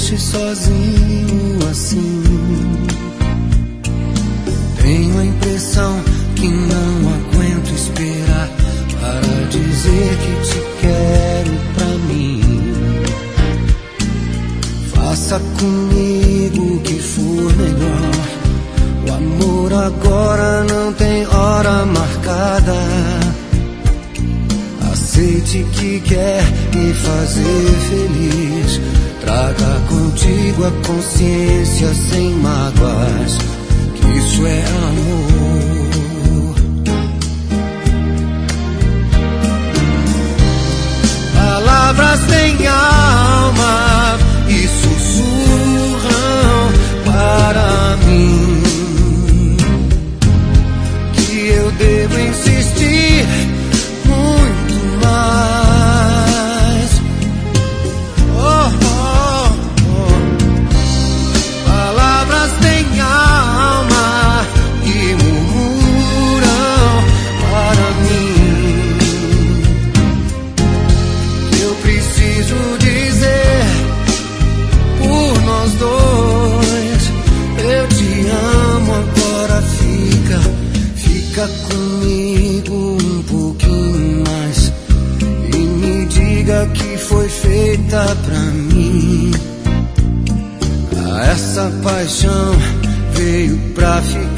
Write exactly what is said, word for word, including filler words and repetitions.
deixe sozinho assim. Tenho a impressão que não aguento esperar para dizer que te quero pra mim. Faça comigo o que for melhor. O amor agora não tem hora marcada. Aceite que quer me fazer feliz. Traga contigo a consciência sem mágoas, que isso é amor. Palavras têm alma e sussurram para mim que eu devo insistir muito mais. Oh, oh, oh. Palavras têm alma e murmuram para mim que eu preciso dizer por nós dois: eu te amo, agora fica, fica comigo um pouquinho mais e me diga que foi feita pra mim. Ah, essa paixão veio pra ficar.